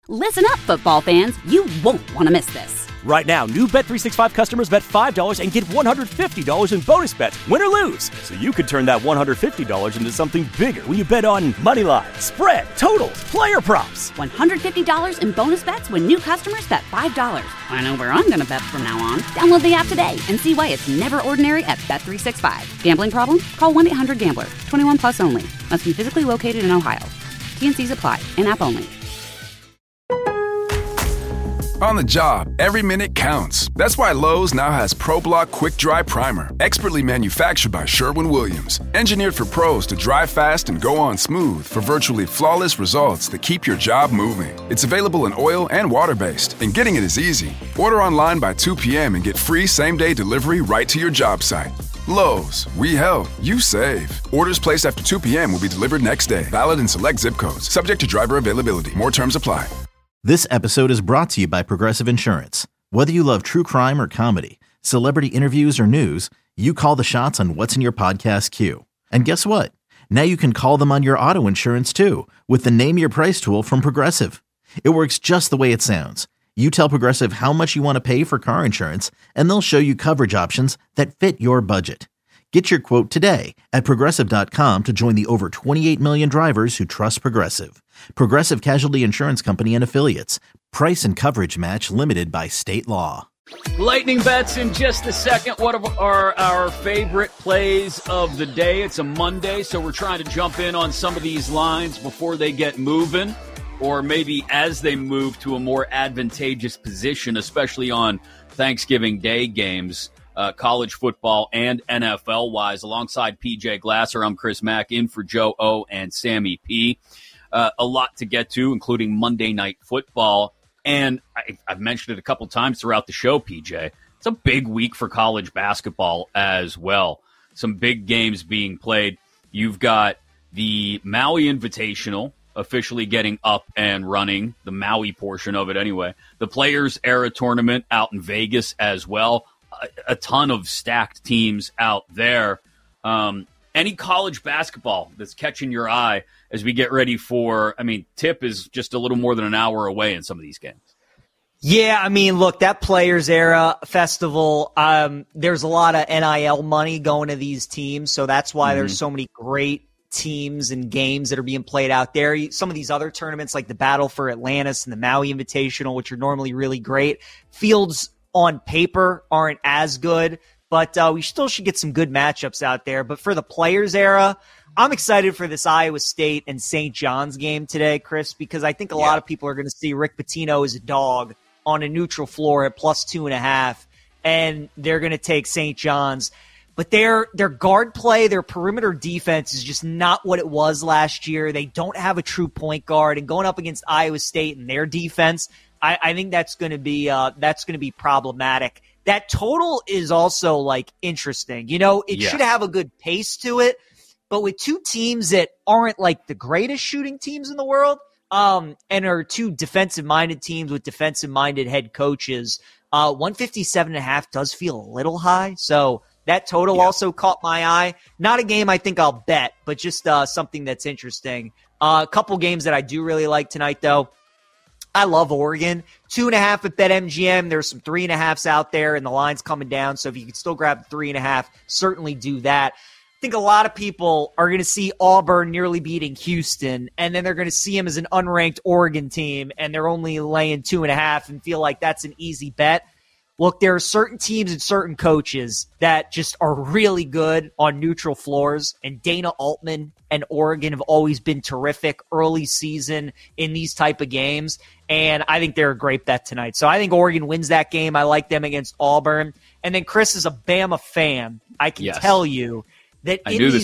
Listen up, football fans. You won't want to miss this. Right now, new Bet365 customers bet $5 and get $150 in bonus bets, win or lose. So you could turn that $150 into something bigger when you bet on money line, spread, totals, player props. $150 in bonus bets when new customers bet $5. I know where I'm going to bet from now on. Download the app today and see why it's never ordinary at Bet365. Gambling problem? Call 1-800-GAMBLER. 21 plus only. Must be physically located in Ohio. T&Cs apply. In-app only. On the job, every minute counts. That's why Lowe's now has ProBlock Quick Dry Primer, expertly manufactured by Sherwin-Williams. Engineered for pros to dry fast and go on smooth for virtually flawless results that keep your job moving. It's available in oil and water-based, and getting it is easy. Order online by 2 p.m. and get free same-day delivery right to your job site. Lowe's, we help, you save. Orders placed after 2 p.m. will be delivered next day. Valid in select zip codes. Subject to driver availability. More terms apply. This episode is brought to you by Progressive Insurance. Whether you love true crime or comedy, celebrity interviews or news, you call the shots on what's in your podcast queue. And guess what? Now you can call them on your auto insurance too with the Name Your Price tool from Progressive. It works just the way it sounds. You tell Progressive how much you want to pay for car insurance, and they'll show you coverage options that fit your budget. Get your quote today at Progressive.com to join the over 28 million drivers who trust Progressive. Progressive Casualty Insurance Company and Affiliates. Price and coverage match limited by state law. Lightning bets in just a second. What are our favorite plays of the day? It's a Monday, so we're trying to jump in on some of these lines before they get moving, or maybe as they move to a more advantageous position, especially on Thanksgiving Day games. College football and NFL-wise. Alongside PJ Glasser, I'm Chris Mack, in for Joe O and Sammy P. A lot to get to, including Monday Night Football. And I've mentioned it a couple times throughout the show, PJ. It's a big week for college basketball as well. Some big games being played. You've got the Maui Invitational officially getting up and running, the Maui portion of it anyway. The Players Era Tournament out in Vegas as well. A ton of stacked teams out there. Any college basketball that's catching your eye as we get ready for, tip is just a little more than an hour away in some of these games. Yeah, look, that Players Era Festival, there's a lot of NIL money going to these teams, so that's why there's so many great teams and games that are being played out there. Some of these other tournaments like the Battle for Atlantis and the Maui Invitational, which are normally really great, fields on paper aren't as good, but we still should get some good matchups out there. But for the Players Era, I'm excited for this Iowa State and St. John's game today, Chris, because I think a lot of people are going to see Rick Pitino as a dog on a neutral floor at plus 2.5, and they're going to take St. John's. But their guard play, their perimeter defense is just not what it was last year. They don't have a true point guard, and going up against Iowa State and their defense, I think that's going to be problematic. That total is also interesting. It should have a good pace to it, but with two teams that aren't the greatest shooting teams in the world, and are two defensive-minded teams with defensive-minded head coaches, 157.5 does feel a little high. So that total also caught my eye. Not a game I think I'll bet, but just something that's interesting. A couple games that I do really like tonight, though. I love Oregon. 2.5 at BetMGM. There's some 3.5s out there, and the line's coming down. So if you can still grab 3.5, certainly do that. I think a lot of people are going to see Auburn nearly beating Houston, and then they're going to see him as an unranked Oregon team, and they're only laying 2.5 and feel like that's an easy bet. Look, there are certain teams and certain coaches that just are really good on neutral floors, and Dana Altman and Oregon have always been terrific early season in these type of games, and I think they're a great bet tonight. So I think Oregon wins that game. I like them against Auburn. And then Chris is a Bama fan. I can tell you that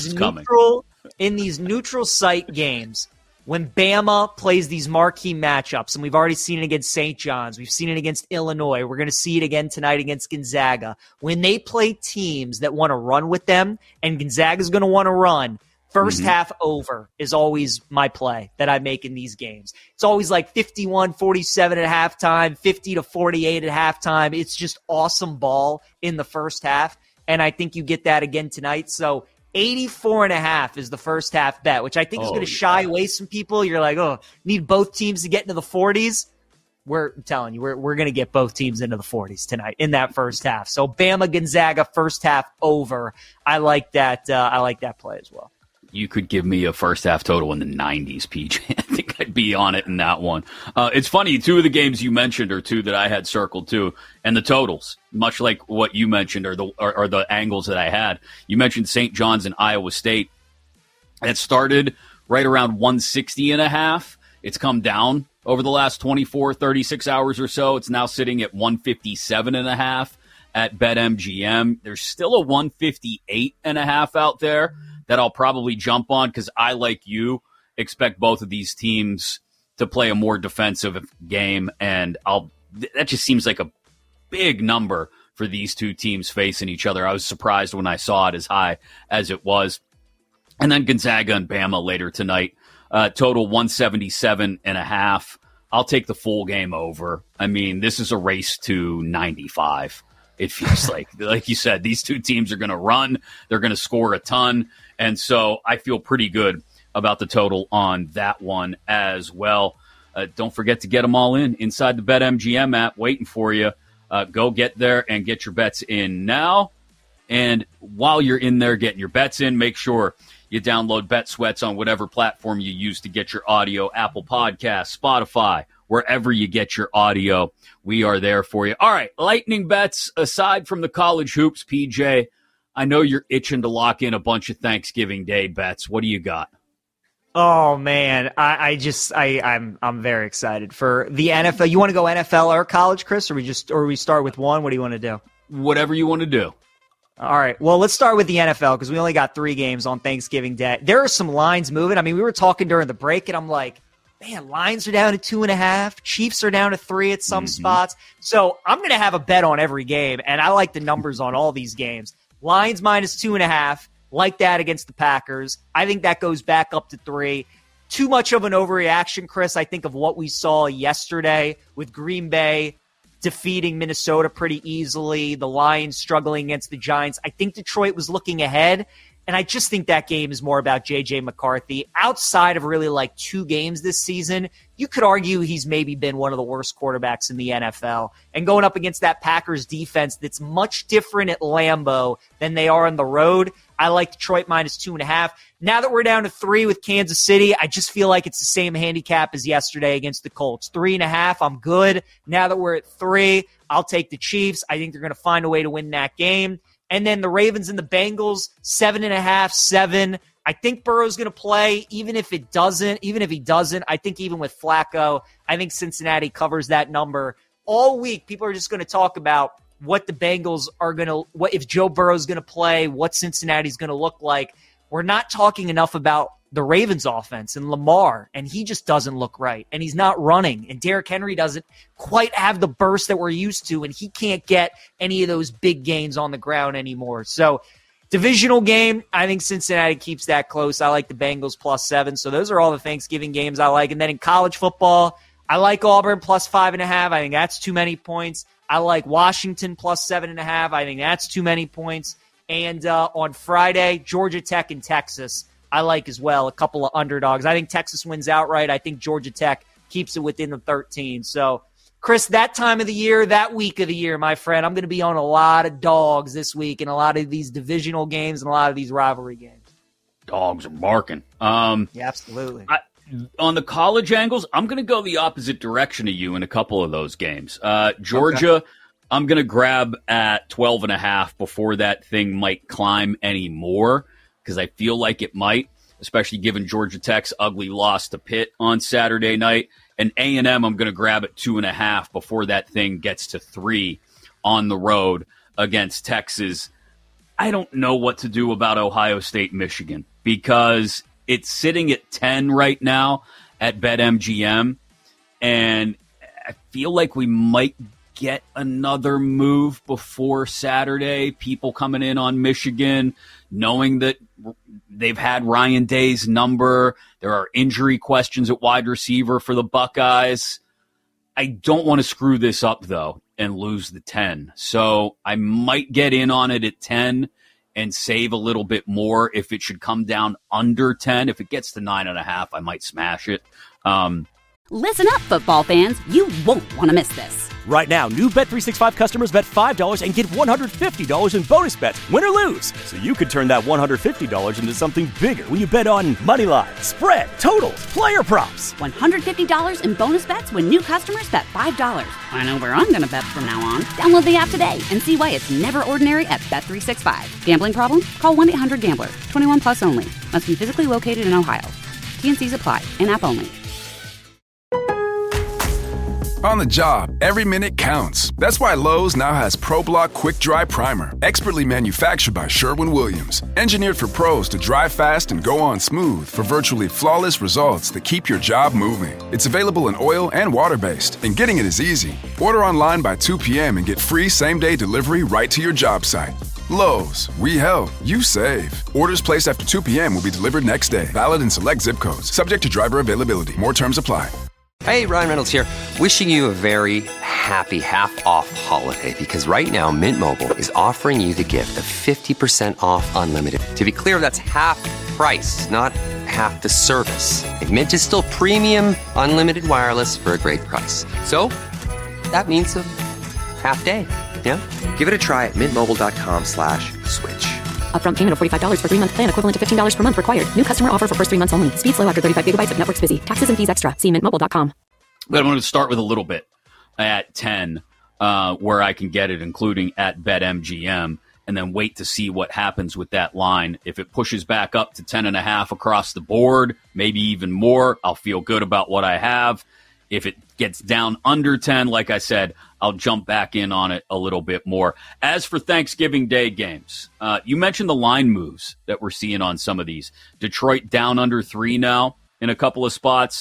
in these neutral site games, when Bama plays these marquee matchups, and we've already seen it against St. John's, we've seen it against Illinois, we're going to see it again tonight against Gonzaga. When they play teams that want to run with them, and Gonzaga's going to want to run, first half over is always my play that I make in these games. It's always 51-47 at halftime, 50-48 at halftime. It's just awesome ball in the first half, and I think you get that again tonight. So 84.5 is the first half bet, which I think is going to shy away some people. You're like, oh, need both teams to get into the 40s. I'm telling you, we're going to get both teams into the 40s tonight in that first half. So Bama Gonzaga first half over. I like that. I like that play as well. You could give me a first half total in the 90s, PJ. I think I'd be on it in that one. It's funny, two of the games you mentioned are two that I had circled too, and the totals, much like what you mentioned, are the angles that I had. You mentioned St. John's and Iowa State. It started right around 160.5. It's come down over the last 24, 36 hours or so. It's now sitting at 157.5 at BetMGM. There's still a 158.5 out there that I'll probably jump on because I, like you, expect both of these teams to play a more defensive game, and that just seems like a big number for these two teams facing each other. I was surprised when I saw it as high as it was. And then Gonzaga and Bama later tonight, total 177.5. I'll take the full game over. I mean, this is a race to 95. It feels like you said, these two teams are going to run. They're going to score a ton. And so I feel pretty good about the total on that one as well. Don't forget to get them all inside the BetMGM app waiting for you. Go get there and get your bets in now. And while you're in there getting your bets in, make sure you download Bet Sweats on whatever platform you use to get your audio, Apple Podcasts, Spotify, wherever you get your audio. We are there for you. All right, lightning bets aside from the college hoops, PJ. I know you're itching to lock in a bunch of Thanksgiving Day bets. What do you got? Oh man, I'm very excited for the NFL. You want to go NFL or college, Chris, or we start with one? What do you want to do? Whatever you want to do. All right. Well, let's start with the NFL because we only got 3 games on Thanksgiving Day. There are some lines moving. I mean, we were talking during the break, and I'm like, man, Lions are down to 2.5. Chiefs are down to 3 at some spots. So I'm going to have a bet on every game, and I like the numbers on all these games. Lions minus 2.5, like that against the Packers. I think that goes back up to 3. Too much of an overreaction, Chris, I think, of what we saw yesterday with Green Bay defeating Minnesota pretty easily, the Lions struggling against the Giants. I think Detroit was looking ahead, and I just think that game is more about J.J. McCarthy. Outside of really like 2 games this season, you could argue he's maybe been one of the worst quarterbacks in the NFL. And going up against that Packers defense that's much different at Lambeau than they are on the road, I like Detroit minus 2.5. Now that we're down to 3 with Kansas City, I just feel like it's the same handicap as yesterday against the Colts. 3.5, I'm good. Now that we're at 3, I'll take the Chiefs. I think they're going to find a way to win that game. And then the Ravens and the Bengals, 7.5, 7. I think Burrow's going to play, even if he doesn't, I think even with Flacco, I think Cincinnati covers that number. All week, people are just going to talk about what the Bengals are going to, what if Joe Burrow's going to play, what Cincinnati's going to look like. We're not talking enough about the Ravens offense and Lamar, and he just doesn't look right, and he's not running, and Derrick Henry doesn't quite have the burst that we're used to, and he can't get any of those big gains on the ground anymore. So divisional game, I think Cincinnati keeps that close. I like the Bengals plus 7. So those are all the Thanksgiving games I like. And then in college football, I like Auburn plus 5.5. I think that's too many points. I like Washington plus 7.5. I think that's too many points. And on Friday, Georgia Tech and Texas, I like as well, a couple of underdogs. I think Texas wins outright. I think Georgia Tech keeps it within the 13. So, Chris, that time of the year, that week of the year, my friend, I'm going to be on a lot of dogs this week in a lot of these divisional games and a lot of these rivalry games. Dogs are barking. Yeah, absolutely. On the college angles, I'm going to go the opposite direction of you in a couple of those games. Georgia, okay. I'm going to grab at 12.5 before that thing might climb any more, because I feel like it might, especially given Georgia Tech's ugly loss to Pitt on Saturday night. And A&M, I'm going to grab at 2.5 before that thing gets to 3 on the road against Texas. I don't know what to do about Ohio State, Michigan, because it's sitting at 10 right now at BetMGM, and I feel like we might get another move before Saturday. People coming in on Michigan, knowing that they've had Ryan Day's number. There are injury questions at wide receiver for the Buckeyes. I don't want to screw this up, though, and lose the 10. So I might get in on it at 10 and save a little bit more if it should come down under 10. If it gets to 9.5, I might smash it. Listen up, football fans. You won't want to miss this. Right now, new Bet365 customers bet $5 and get $150 in bonus bets, win or lose. So you could turn that $150 into something bigger when you bet on moneyline, spread, totals, player props. $150 in bonus bets when new customers bet $5. I know where I'm going to bet from now on. Download the app today and see why it's never ordinary at Bet365. Gambling problem? Call 1-800-GAMBLER. 21 plus only. Must be physically located in Ohio. T&Cs apply. In-app only. On the job, every minute counts. That's why Lowe's now has ProBlock Quick Dry Primer, expertly manufactured by Sherwin-Williams. Engineered for pros to dry fast and go on smooth for virtually flawless results that keep your job moving. It's available in oil and water-based, and getting it is easy. Order online by 2 p.m. and get free same-day delivery right to your job site. Lowe's, we help, you save. Orders placed after 2 p.m. will be delivered next day. Valid in select zip codes. Subject to driver availability. More terms apply. Hey, Ryan Reynolds here. Wishing you a very happy half-off holiday because right now Mint Mobile is offering you the gift of 50% off unlimited. To be clear, that's half price, not half the service. And Mint is still premium unlimited wireless for a great price. So that means a half day. Yeah? Give it a try at mintmobile.com/switch. Upfront payment of $45 for 3-month plan equivalent to $15 per month required. New customer offer for first 3 months only. Speed slow after 35 gigabytes if network's busy. Taxes and fees extra. See mintmobile.com. But I'm going to start with a little bit at 10 where I can get it, including at BetMGM, and then wait to see what happens with that line. If it pushes back up to 10.5 across the board, maybe even more, I'll feel good about what I have. If it gets down under 10, like I said, I'll jump back in on it a little bit more. As for Thanksgiving Day games, you mentioned the line moves that we're seeing on some of these. Detroit down under 3 now in a couple of spots,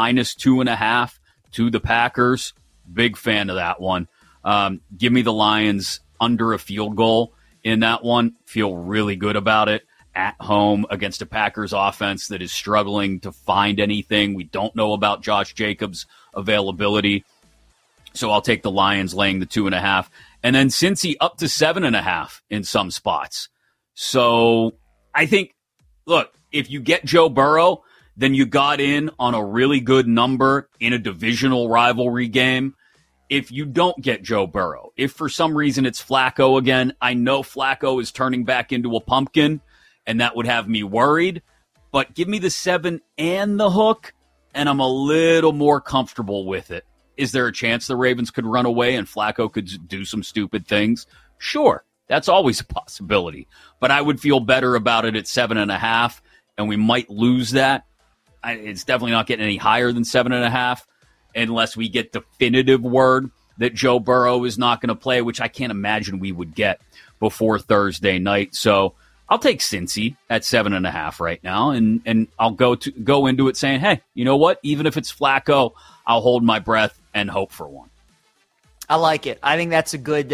-2.5 to the Packers. Big fan of that one. Give me the Lions under a field goal in that one. Feel really good about it. At home against a Packers offense that is struggling to find anything. We don't know about Josh Jacobs' availability. So I'll take the Lions laying the 2.5. And then Cincy up to 7.5 in some spots. So I think, look, if you get Joe Burrow, then you got in on a really good number in a divisional rivalry game. If you don't get Joe Burrow, if for some reason it's Flacco again, I know Flacco is turning back into a pumpkin, and that would have me worried. But give me the 7 and the hook, and I'm a little more comfortable with it. Is there a chance the Ravens could run away and Flacco could do some stupid things? Sure, that's always a possibility. But I would feel better about it at 7.5, and we might lose that. It's definitely not getting any higher than 7.5 unless we get definitive word that Joe Burrow is not going to play, which I can't imagine we would get before Thursday night. So I'll take Cincy at 7.5 right now, and I'll go into it saying, hey, you know what? Even if it's Flacco, I'll hold my breath and hope for one. I like it. I think that's a good.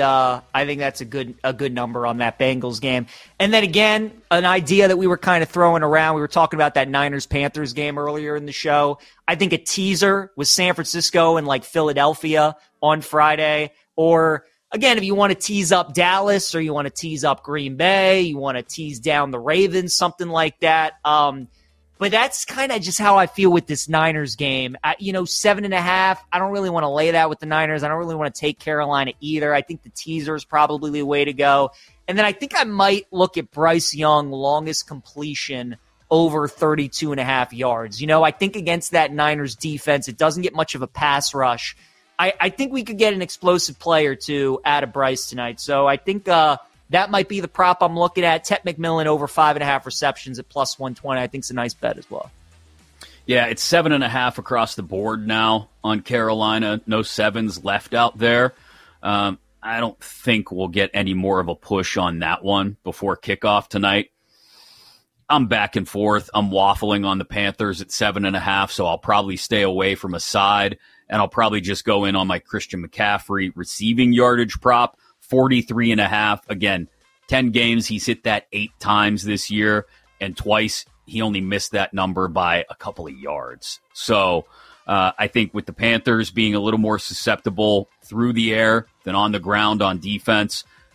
A good number on that Bengals game. And then again, an idea that we were kind of throwing around. We were talking about that Niners-Panthers game earlier in the show. I think a teaser with San Francisco and like Philadelphia on Friday, or again, if you want to tease up Dallas or you want to tease up Green Bay, you want to tease down the Ravens, something like that. But that's kind of just how I feel with this Niners game. 7.5, I don't really want to lay that with the Niners. I don't really want to take Carolina either. I think the teaser is probably the way to go. And then I think I might look at Bryce Young, longest completion over 32.5 yards. I think against that Niners defense, it doesn't get much of a pass rush. I think we could get an explosive play or two out of Bryce tonight. So I think that might be the prop I'm looking at. Tet McMillan over 5.5 receptions at plus 120. I think it's a nice bet as well. Yeah, it's 7.5 across the board now on Carolina. No 7s left out there. I don't think we'll get any more of a push on that one before kickoff tonight. I'm back and forth. I'm waffling on the Panthers at 7.5, so I'll probably stay away from a side, and I'll probably just go in on my Christian McCaffrey receiving yardage prop. 43.5. Again, 10 games, he's hit that 8 times this year, and twice he only missed that number by a couple of yards. So I think with the Panthers being a little more susceptible through the air than on the ground on defense,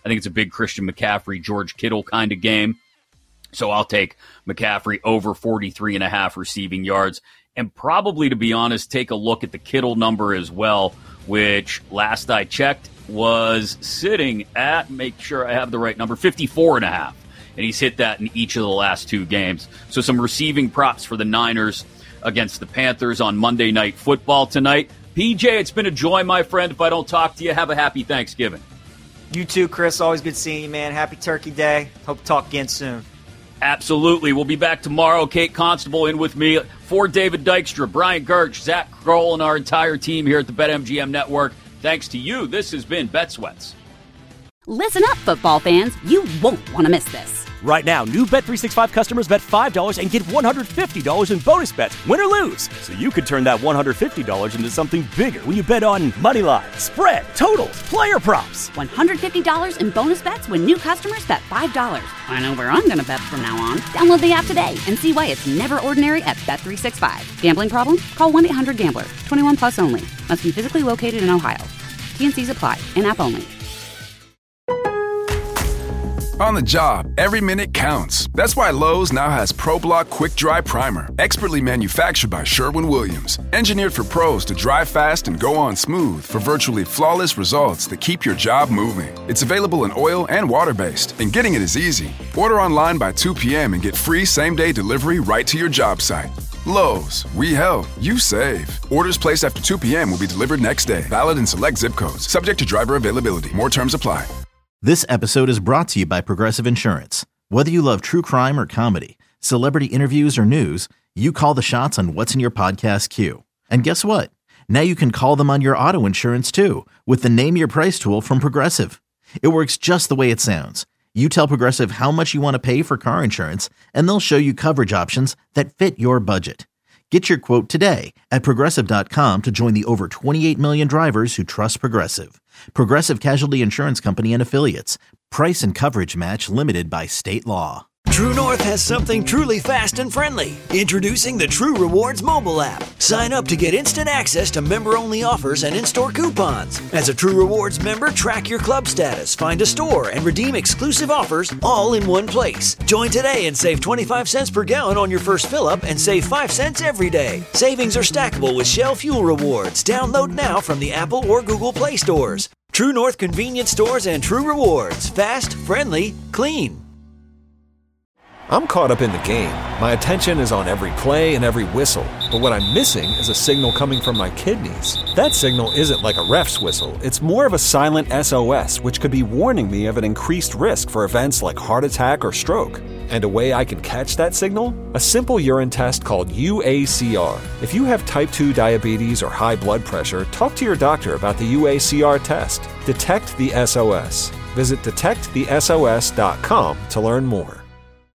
I think it's a big Christian McCaffrey, George Kittle kind of game. So I'll take McCaffrey over 43.5 receiving yards. And probably, to be honest, take a look at the Kittle number as well, which last I checked was sitting at, make sure I have the right number, 54.5. And he's hit that in each of the last 2 games. So some receiving props for the Niners against the Panthers on Monday Night Football tonight. PJ, it's been a joy, my friend. If I don't talk to you, have a happy Thanksgiving. You too, Chris. Always good seeing you, man. Happy Turkey Day. Hope to talk again soon. Absolutely. We'll be back tomorrow. Kate Constable in with me. For David Dykstra, Brian Gertz, Zach Kroll, and our entire team here at the BetMGM Network. Thanks to you, this has been Bet Sweats. Listen up, football fans. You won't want to miss this. Right now, new Bet365 customers bet $5 and get $150 in bonus bets, win or lose. So you could turn that $150 into something bigger when you bet on moneyline, spread, totals, player props. $150 in bonus bets when new customers bet $5. I know where I'm going to bet from now on. Download the app today and see why it's never ordinary at Bet365. Gambling problem? Call 1-800-GAMBLER. 21 plus only. Must be physically located in Ohio. T&Cs apply. In-app only. On the job, every minute counts. That's why Lowe's now has ProBlock Quick Dry Primer, expertly manufactured by Sherwin-Williams. Engineered for pros to dry fast and go on smooth for virtually flawless results that keep your job moving. It's available in oil and water-based, and getting it is easy. Order online by 2 p.m. and get free same-day delivery right to your job site. Lowe's, we help, you save. Orders placed after 2 p.m. will be delivered next day. Valid in select zip codes. Subject to driver availability. More terms apply. This episode is brought to you by Progressive Insurance. Whether you love true crime or comedy, celebrity interviews or news, you call the shots on what's in your podcast queue. And guess what? Now you can call them on your auto insurance too with the Name Your Price tool from Progressive. It works just the way it sounds. You tell Progressive how much you want to pay for car insurance, and they'll show you coverage options that fit your budget. Get your quote today at Progressive.com to join the over 28 million drivers who trust Progressive. Progressive Casualty Insurance Company and Affiliates. Price and coverage match limited by state law. True North has something truly fast and friendly. Introducing the True Rewards mobile app. Sign up to get instant access to member-only offers and in-store coupons. As a True Rewards member, track your club status, find a store, and redeem exclusive offers all in one place. Join today and save 25 cents per gallon on your first fill-up and save 5 cents every day. Savings are stackable with Shell Fuel Rewards. Download now from the Apple or Google Play stores. True North convenience stores and True Rewards. Fast, friendly, clean. I'm caught up in the game. My attention is on every play and every whistle. But what I'm missing is a signal coming from my kidneys. That signal isn't like a ref's whistle. It's more of a silent SOS, which could be warning me of an increased risk for events like heart attack or stroke. And a way I can catch that signal? A simple urine test called UACR. If you have type 2 diabetes or high blood pressure, talk to your doctor about the UACR test. Detect the SOS. Visit detectthesos.com to learn more.